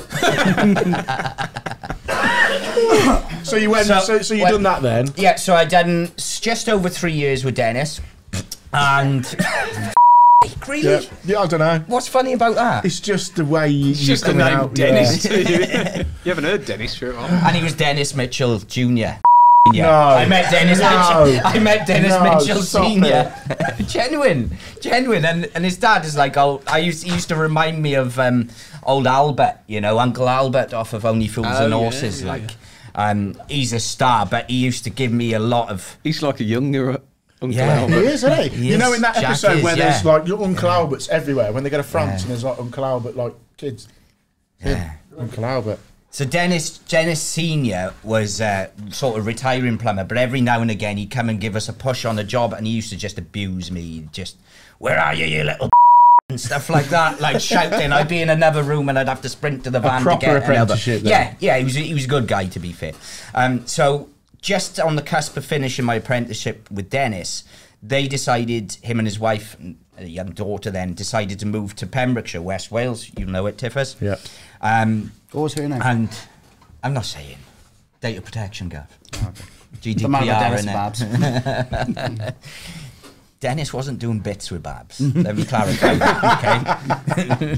So you went. So- So, so, you well- done that then? Yeah, so I done s- just over three years with Dennis. And... really? Yeah. Yeah, I don't know. What's funny about that? It's just the way you. It's just the coming name out, Dennis. yeah. To you. You haven't heard Dennis for a while. And he was Dennis Mitchell Junior Yeah. No. I met Dennis No. Mitchell. I met Dennis No, Mitchell stop Senior Genuine. Genuine. And and his dad is like, oh, I used, he used to remind me of um, old Albert, you know, Uncle Albert off of Only Fools Oh, and yeah, Horses. yeah, like, um, he's a star, but he used to give me a lot of. He's like a younger Uncle Yeah. Albert. He is, isn't he? He You know, is. in that Jack episode is, where yeah. there's like your Uncle Alberts everywhere, when they go to France Yeah. and there's like Uncle Albert, like kids. Yeah. Uncle Albert. So Dennis Dennis Senior was uh, sort of retiring plumber, but every now and again he'd come and give us a push on a job, and he used to just abuse me, just, where are you, you little and stuff like that, like shouting. I'd be in another room and I'd have to sprint to the van to proper get another. apprenticeship then. Yeah, yeah, he was he was a good guy, to be fair. Um, so just on the cusp of finishing my apprenticeship with Dennis, they decided, him and his wife, and a young daughter then, decided to move to Pembrokeshire, West Wales. You know it, Tiffers. Yeah. Um, What was her name? and I'm not saying data protection, Gav. G D P R the man with Dennis innit? Babs. Dennis wasn't doing bits with Babs. Let me clarify that, okay?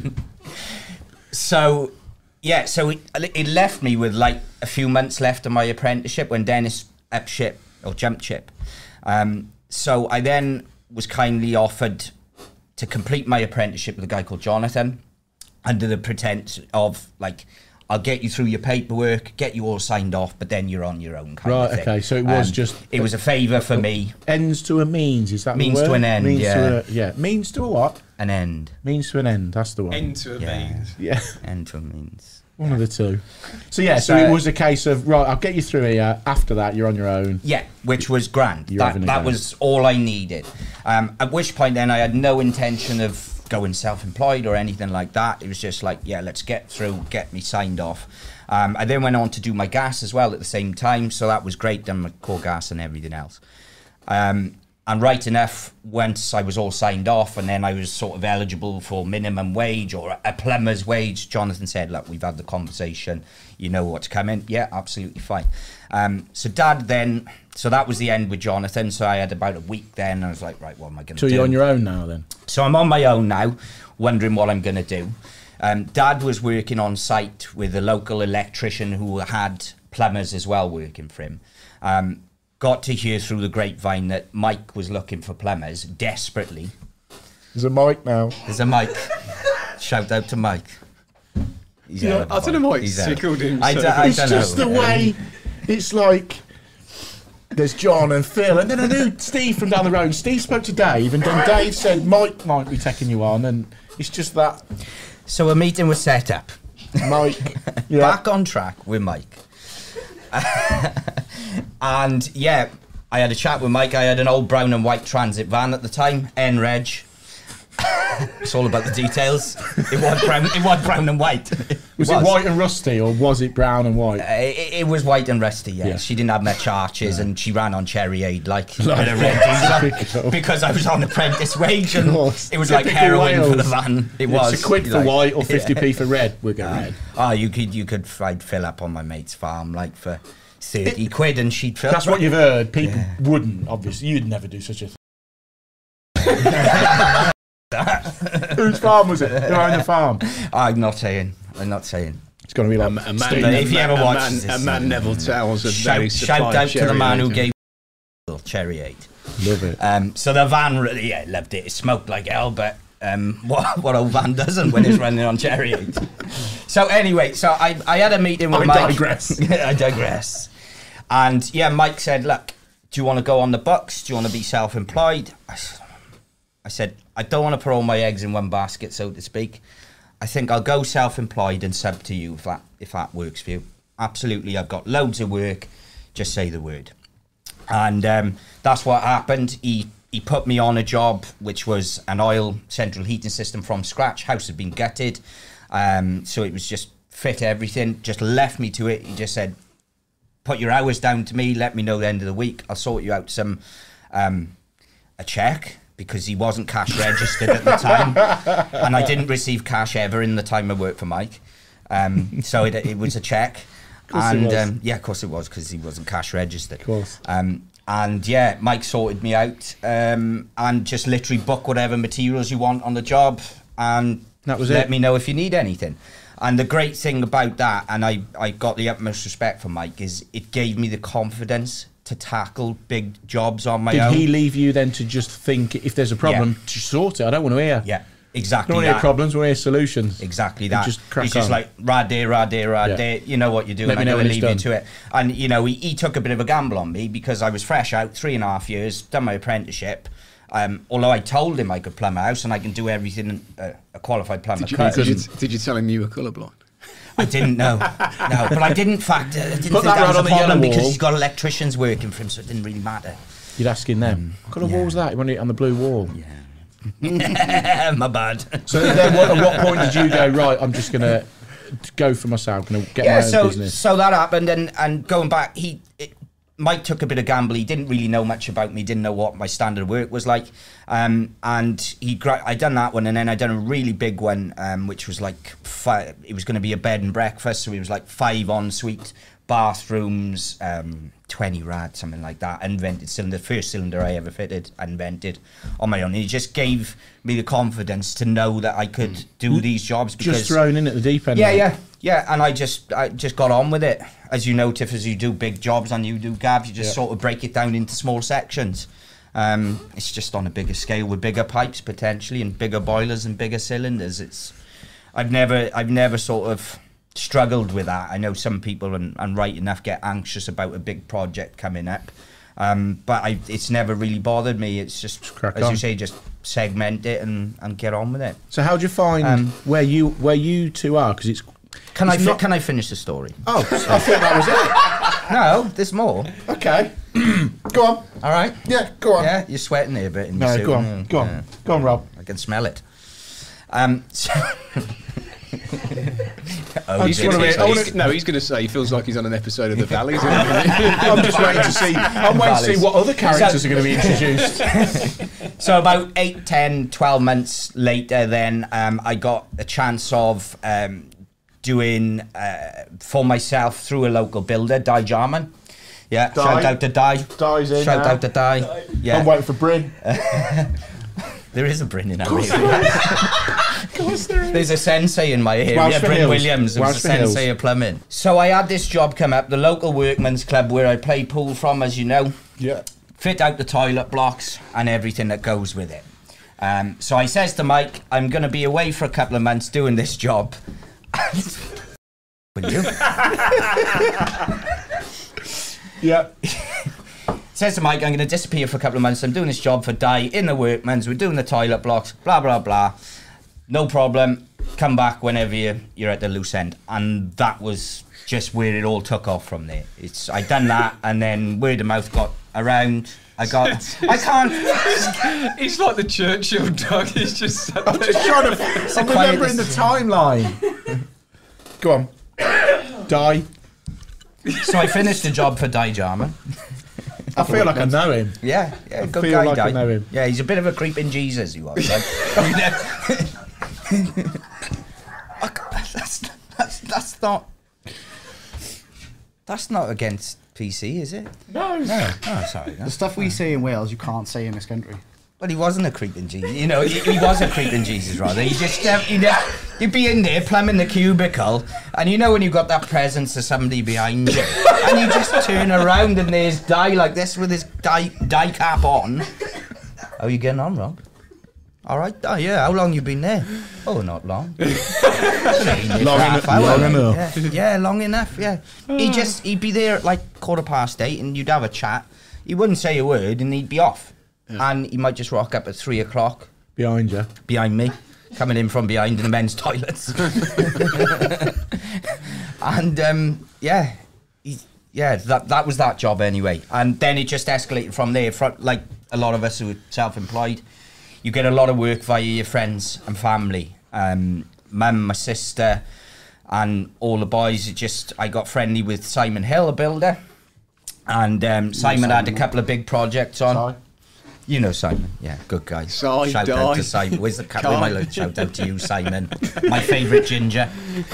So, yeah, so it, it left me with like a few months left of my apprenticeship when Dennis up ship, or jumped ship. Um, so I then was kindly offered to complete my apprenticeship with a guy called Jonathan, under the pretense of, like, I'll get you through your paperwork, get you all signed off, but then you're on your own kind Right, of thing. okay, so it was Um, just- It was a favour for me, Ends to a means, is that the Means to word? an end, Means yeah. To a, yeah. Means to a what? an end. Means to an end, that's the one. End to a Yeah. means. Yeah, End to a means. one of the two. So yeah, so, So- it was a case of, right, I'll get you through here, after that you're on your own. Yeah, which was grand. You're That, having a that go. was all I needed. Um, at which point then I had no intention of going self-employed or anything like that. It was just like, yeah, let's get through, get me signed off. Um, I then went on to do my gas as well at the same time, so that was great, done my core gas and everything else. Um, and right enough, once I was all signed off and then I was sort of eligible for minimum wage or a plumber's wage, Jonathan said, look, we've had the conversation, you know what's coming. Yeah, absolutely fine. Um, so Dad then, so that was the end with Jonathan, so I had about a week then, and I was like, right, what am I going to So do? you're on your own now then? So I'm on my own now, wondering what I'm going to do. Um, Dad was working on site with a local electrician who had plumbers as well working for him. Um, got to hear through the grapevine that Mike was looking for plumbers desperately. There's a mic now. There's a Mike. Shout out to Mike. He's Yeah, out of the I don't know mic. why He's it's out. tickled him I so d- I It's don't just know. the way, it's like, there's John and Phil, and then I knew Steve from down the road. And Steve spoke to Dave, and then Dave said Mike might be taking you on, and it's just that So a meeting was set up. Mike. Yeah. Back on track with Mike. And yeah, I had a chat with Mike. I had an old brown and white transit van at the time, N Reg. It's all about the details. It was brown. It was brown and white. Was it white and rusty, or was it brown and white? Uh, it, it was white and rusty. Yeah, Yeah. she didn't have much arches, and she ran on cherry aid like, Like- a red diesel, Typical. because I was on apprentice wage, and Of course. it was like Typical heroin for the Wales. van. It was It's a quid for like- white or fifty p for red. We'll go red. Oh, you could you could I'd fill up on my mate's farm like for thirty quid, and she'd fill. That's what you've heard. People wouldn't, obviously. You'd never do such a thing. Whose farm was it? Who owned the farm? I'm not saying. I'm not saying. It's going to be like A, a man, Steve. But if you ever a watch man, a man Neville tells of Shout, shout out to the man who gave cherry aid. Love it. Um, so the van really, yeah, loved it. It smoked like hell, but um, what what old van doesn't when it's running on cherry aid? So anyway, so I I had a meeting with I Mike. digress. I digress. And yeah, Mike said, look, do you want to go on the books? Do you want to be self-employed? I, s- I said, I don't want to put all my eggs in one basket, so to speak. I think I'll go self-employed and sub to you if that if that works for you. Absolutely, I've got loads of work. Just say the word. And um, that's what happened. He he put me on a job which was an oil central heating system from scratch. House had been gutted. Um, so it was just fit everything, just left me to it. He just said, put your hours down to me, let me know the end of the week. I'll sort you out some, um, a check, because he wasn't cash registered at the time. And I didn't receive cash ever in the time I worked for Mike. Um, so it, it was a check. And um, yeah, of course it was, because he wasn't cash registered. Of course. Um, and yeah, Mike sorted me out um, and just literally book whatever materials you want on the job, and that was let it. me know if you need anything. And the great thing about that, and I, I got the utmost respect for Mike, is it gave me the confidence to tackle big jobs on my Did own. he leave you then to just think, if there's a problem, Yeah. to sort it? I don't want to hear. Yeah, I exactly don't want to hear that. problems, I want to hear solutions. Exactly And that. just crack He's just on. like, rad day, rad day, rad Yeah. day. You know what you're doing. Let me I'm know going when to it's leave you done. to it. And, you know, he, he took a bit of a gamble on me, because I was fresh out, three and a half years, done my apprenticeship. Um, although I told him I could plumb a house and I can do everything uh, a qualified plumber Did you, could. did, you, did you tell him you were colourblind? I didn't know. No, but I didn't factor. I didn't think Put that that, right was on a the problem, yellow because wall. he's got electricians working for him, so it didn't really matter. You'd ask him them. What kind of yeah. wall was that? You want it on the blue wall? Yeah. My bad. So then what, at what point did you go, right, I'm just going to go for myself, going to get Yeah, my own so business? so that happened, and and going back, he it, Mike took a bit of gamble. He didn't really know much about me, didn't know what my standard of work was like, um, and he gra- I done that one, and then I done a really big one, um, which was like five, it was going to be a bed and breakfast, so it was like five ensuite bathrooms, um, twenty rad, something like that. Invented cylinder, first cylinder I ever fitted, invented on my own. And he just gave me the confidence to know that I could do these jobs, because Just thrown in at the deep end. yeah, like. yeah, yeah, and I just I just got on with it. As you know, Tiff, as you do big jobs and you do gabs, you just Yeah. sort of break it down into small sections. Um, it's just on a bigger scale with bigger pipes potentially, and bigger boilers and bigger cylinders. It's I've never I've never sort of struggled with that. I know some people, and, and right enough, get anxious about a big project coming up. Um, but I, it's never really bothered me. It's just, crack as on. you say, just segment it and, and get on with it. So how do you find Um, where you where you two are? Because it's Can I It's fi- not- can I finish the story? oh, I thought that was it. No, there's more. Okay, go on. All right. Yeah, go on. Yeah, you're sweating there a bit. In No, your suit. go on, Mm, go on, yeah. go on, Rob. I can smell it. Um. So oh, I you just did wanna it. be- I wanna- He's- no, he's going to say he feels like he's on an episode of The Valleys. I'm just waiting to see. I'm waiting to see what other characters are going to be introduced. So about eight, ten, twelve months later, then um, I got a chance of um, doing uh, for myself through a local builder, Di Jarman. Yeah, Di? shout out to Di. Di's in Shout now. out to Di. Yeah, I'm waiting for Bryn. there is a Bryn in our area. There's a sensei in my area, Welshford Bryn Hills. Williams, who's a Welshford Hills. sensei of plumbing. So I had this job come up, the local workman's club where I play pool from, as you know. Yeah. Fit out the toilet blocks and everything that goes with it. Um, so I says to Mike, I'm going to be away for a couple of months doing this job. Will you? Yeah. Says to Mike, I'm going to disappear for a couple of months. I'm doing this job for Di in the workman's. We're doing the toilet blocks, blah, blah, blah. No problem. Come back whenever you, you're at the loose end. And that was just where it all took off from there. It's I done that, and then word of mouth got around. I got, I can't. He's like the Churchill dog. He's just sat I'm there. just trying to. I'm quiet remembering the as- timeline. Go on. Die. So I finished the job for Di Jarman. I feel like I know him. Yeah, yeah, good feel guy, like I Di. know him. Yeah, he's a bit of a creeping Jesus, he was. Like. that's, that's, that's not... That's not against P C, is it? No. No. Oh, sorry. The No. stuff we say in Wales, you can't say in this country. But he wasn't a creeping Jesus. You know, he, he was a creeping Jesus, rather. He just, uh, he'd, uh, you'd be in there plumbing the cubicle, and you know when you've got that presence of somebody behind you, and you just turn around and there's Di like this with his die, die cap on. How are you getting on, Rob? All right. Oh, yeah. How long you been there? Oh, not long. Long Half enough. hour, Long mate. enough. Yeah, yeah, long enough. Yeah. He just he'd be there at like quarter past eight, and you'd have a chat. He wouldn't say a word, and he'd be off. Yeah. And he might just rock up at three o'clock Behind you. behind me, coming in from behind in the men's toilets. And um, yeah, he, yeah, that that was that job anyway. And then it just escalated from there. From, like a lot of us who are self-employed, you get a lot of work via your friends and family. Um, mum, my sister, and all the boys. It just I got friendly with Simon Hill, a builder, and um, Simon had a couple of big projects on. Si. You know Simon, yeah, good guy. Si, shout die. out to Simon. Where's the cat? Where's my little shout out to you, Simon? My favourite ginger.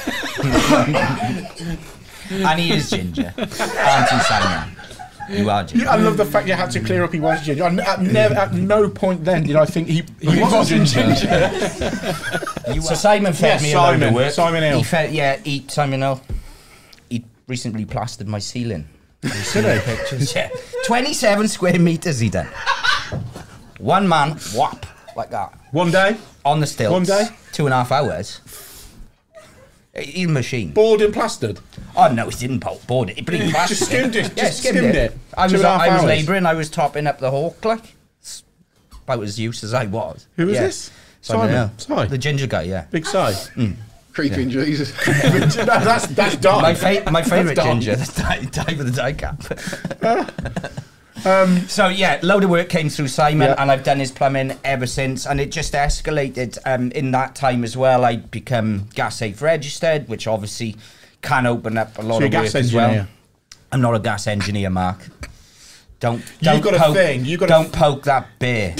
And he is ginger, aren't you, Simon? You are ginger. I love the fact you had to clear up he was ginger. I, at, never, at no point then did I think he, he was ginger. You so Simon fed Yeah, me a load Simon, of work. Simon Hill. He fed, yeah, he, Simon Hill. He recently plastered my ceiling. Have you seen Did the he? pictures? Yeah. twenty-seven square metres he done. One man, whap, like that. One day, On the stilts. One day? Two and a half hours. He's a machine. board and plastered. Oh no, he didn't bolt board it. But he plastered Just skimmed it, Yeah, just skimmed, skimmed it. it. I Two was, and a half I was hours. labouring. I was topping up the hawk, like. It's about as used as I was. Who was Yeah. this? Simon Simon. Hill. Si. The ginger guy, yeah. Big size. Creeping Jesus. no, that's that's dark. My, fa- my favourite That's ginger, the die, die with the die cap. so yeah, load of work came through Simon, Yeah. and I've done his plumbing ever since, and it just escalated. Um, in that time as well, I'd become gas safe registered, which obviously can open up a lot So of you're work gas as well. engineer. I'm not a gas engineer, Mark. Don't don't got a poke, thing, you got a don't f- poke that bear.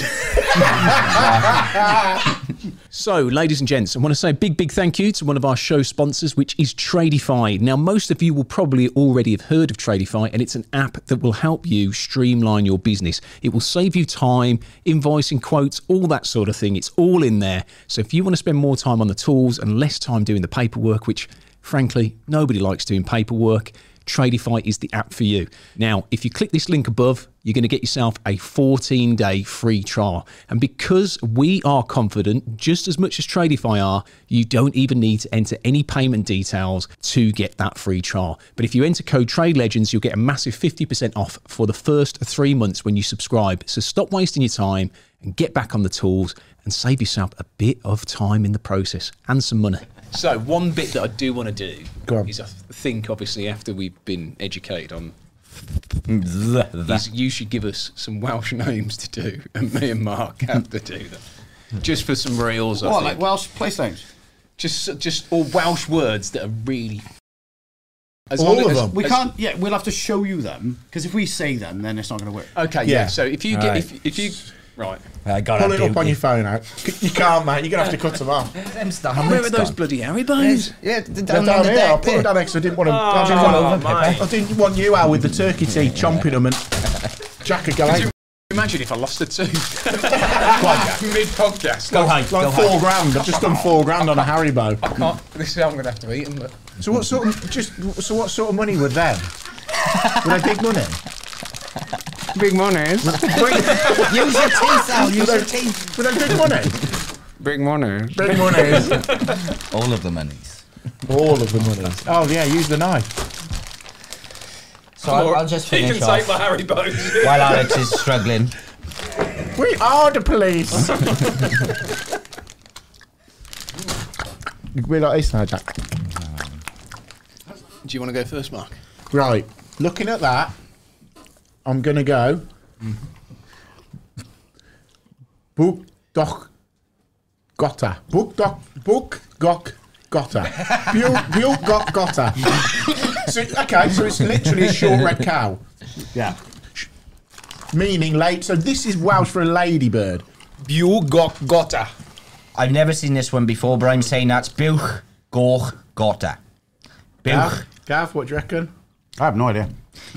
So, ladies and gents, I want to say a big, big thank you to one of our show sponsors, which is Tradify. Now, most of you will probably already have heard of Tradify, and it's an app that will help you streamline your business. It will save you time, invoicing, quotes, all that sort of thing. It's all in there. So if you want to spend more time on the tools and less time doing the paperwork, which, frankly, nobody likes doing paperwork, Tradify is the app for you. Now, if you click this link above, you're going to get yourself a fourteen day free trial. And because we are confident, just as much as Tradify are, you don't even need to enter any payment details to get that free trial. But if you enter code TradeLegends, you'll get a massive fifty percent off for the first three months when you subscribe. So stop wasting your time and get back on the tools and save yourself a bit of time in the process and some money. So one bit that I do want to do Go on. is I think, obviously, after we've been educated on, is you should give us some Welsh names to do, and me and Mark have to do them, just for some reels. I What, think. like Welsh place names? just, just all Welsh words that are really. As All long of as- them? We as- can't. Yeah, we'll have to show you them because if we say them, then it's not going to work. Okay, yeah. Yeah. So if you get, Right. if, if you, right. I got Pull it up on your phone out. You can't, mate. You're going to have to cut them off. Them stuff. Where are those bloody Haribos? Yeah, they're They're down, down on the here. I deck put them there. down there because I didn't want to. I, didn't Oh, want to mate. I didn't want you out with the turkey teeth chomping them and Jack would go out. Imagine if I lost a tooth Like, mid podcast. Go high, go like high. four grand. I've just done four grand on a Haribo. I can't. This is how I'm going to have to eat them. But So what sort of just? So what sort of money were them? Were they big money? big monies. Use your teeth, Al. Use your teeth. Were they big money? Big monies. Big monies. All of the monies. All of the money. Oh yeah, use the knife. So I'll, I'll just You finish can off take my Haribos. while Alex is struggling. We are the police. We're like this now, Jack. Do you want to go first, Mark? Right. Looking at that, I'm gonna go. Book doc gotta. Book doc book gok gotta. Built built got gotta. So okay, so it's literally a short red cow. Yeah. Meaning late. So this is Welsh for a ladybird. Bu gok gotta. I've never seen this one before, but I'm saying that's Buch Goch Gotta. Buch. Gav, Gav, what do you reckon? I have no idea.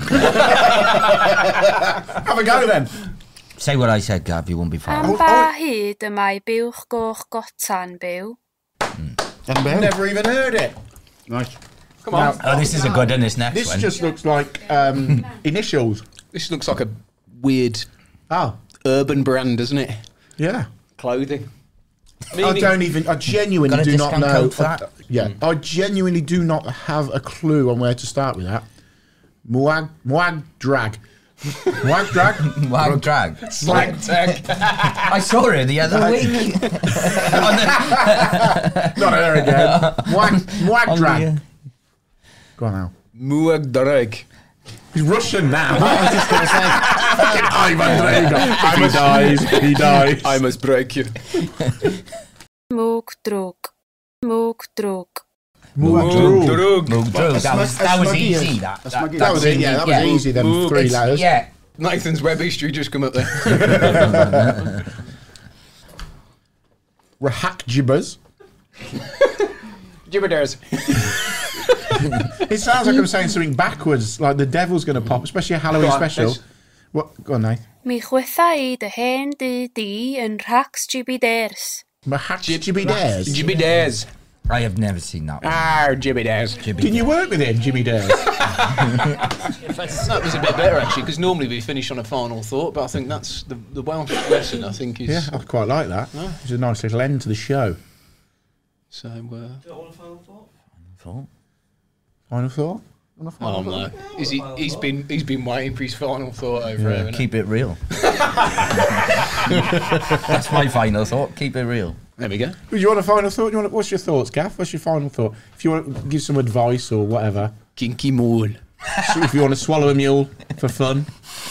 Have a go then. Say what I said, Gav, you won't be far. Oh, Am ba hyd y mae buwch goch gota'n byw? Never even heard it. Nice. Come on. Now, Oh, this is a good one, this next this one. just looks like um, initials. This looks like a weird Oh, urban brand, doesn't it? yeah. Clothing. I don't even. I genuinely Got a do not discount know. code for that? uh, yeah, I genuinely do not have a clue on where to start with that. Mwag, mwag drag, mwag drag, Wag drag. Slag tag. I saw her the other week. On the- not her again. Mwag, mwag on drag. the, uh, Go on now. Muag dareg. He's Russian now. I was just going to say, Fucking Ivan Drago. If he dies, he dies. I must break you. Mwg drwg. Mwg drwg. Moog Drug. Moog drug. That was, that was easy, that. That's that, my- That was it. Yeah, that was yeah. easy. Them Moog. three It's- letters. Yeah. Nathan's web history just come up there. Rahak jibbers. Jibberders. It sounds like I'm saying something backwards, like the devil's going to pop, especially a Halloween Go on, special. let's- What? Go on, Nate. Mi chwytha I dy hen dy di yn rhacs jibbyders. Mahak Jibby Dares. Jibberders. I have never seen that one. Ah, Jibberders. Can you work with him, Jimmy Dares? That was a bit better actually, because normally we finish on a final thought, but I think that's the, the Welsh lesson. I think is Yeah, I quite like that. It's a nice little end to the show. so. Uh, Thought. Final thought? oh no, is he? He's been he's been waiting for his final thought over Yeah, here. keep it real. That's my final thought. Keep it real. There we go. Do you want a final thought? Do you want? What's your thoughts, Gaff? What's your final thought? If you want to give some advice or whatever, Kinky mole. so if you want to swallow a mule for fun,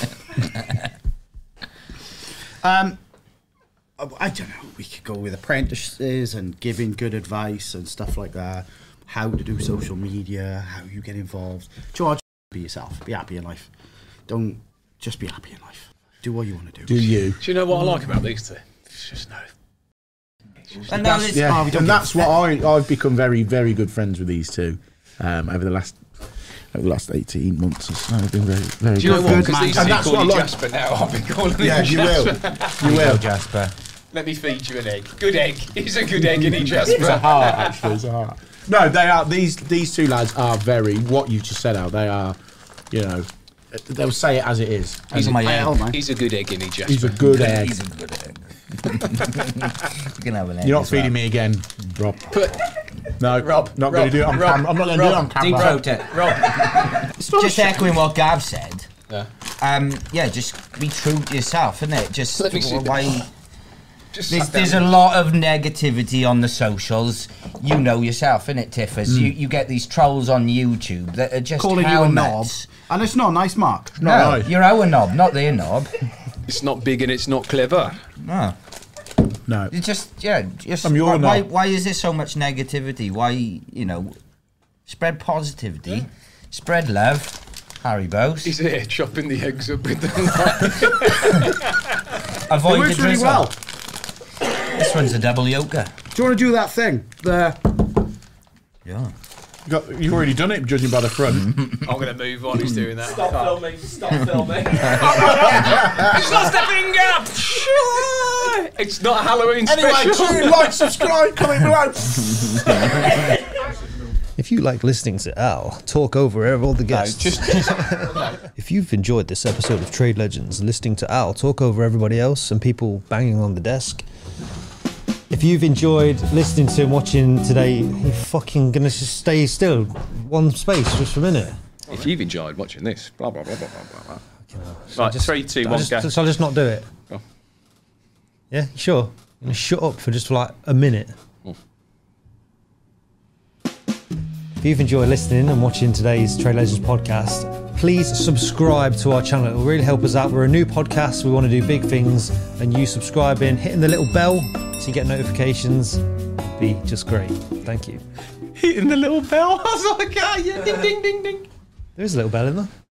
Um, I don't know. We could go with apprentices and giving good advice and stuff like that. How to do social media, how you get involved. George, be yourself. Be happy in life. Don't just be happy in life. Do what you want to do. do you? Do you know what I like about these two? It's just no. And now That's, it's, yeah, oh, we don't and give a that's what I I've become very very good friends with these two um, over the last over the last eighteen months or so. I've been very very Do you know good what? friends. Because these And two that's call what I you like. Jasper now. I've been calling Yeah, him you will. Jasper. You will. Jasper. Let me feed you an egg. Good egg. He's a good egg, isn't he, It's a Jasper? heart, actually. It's a heart. No, they are. These these two lads are very. What you just said out. They are. You know, they'll say it as it is. He's my egg. Oh, man. He's a good egg, isn't he, Jasper? He's a good egg. He's a good egg. You can have an egg. You're not as feeding well. me again, Rob. Put, No, Rob, not Rob, going to do it on Rob, camera. I'm not going to do it on Deep camera. throat it. Rob. Just echoing what Gav said. Yeah. Um, yeah, just be true to yourself, isn't it? Just Let me see why. Just There's, sat down. there's a lot of negativity on the socials. You know yourself, innit, Tiffers? Mm. You you get these trolls on YouTube that are just Calling you a knob. helmets. And it's not nice, Mark. No, No, no. you're our knob, not their knob. It's not big and it's not clever. No, No. it's just yeah. Just I'm your why, why knob. why is there so much negativity? Why you know? Spread positivity, spread love. Harry Bose. He's here chopping the eggs up with the Avoid It the works really drizzle. well. This one's a double yoker. Do you want to do that thing? The Yeah. You got, you've already done it, judging by the front. I'm going to move on. He's doing that. Stop filming, stop filming. It's not stepping up. It's not a Halloween Anyway, special. tune, like, subscribe, comment below. If you like listening to Al talk over all the guests, just, if you've enjoyed this episode of Trade Legends, listening to Al talk over everybody else and people banging on the desk, if you've enjoyed listening to him watching today, you fucking gonna just stay still, one space just for a minute. if you've enjoyed watching this, blah blah blah blah blah blah. So Right, just- three, two, I'll one, just, go. So I'll just not do it. Go. Yeah, you sure? I'm gonna shut up for just like a minute. If you've enjoyed listening and watching today's Trade Legends podcast, please subscribe to our channel. It will really help us out. We're a new podcast. We want to do big things, and you subscribing, hitting the little bell so you get notifications, would be just great. Thank you. Hitting the little bell. I was like, ah, yeah, ding ding ding ding. There is a little bell in there.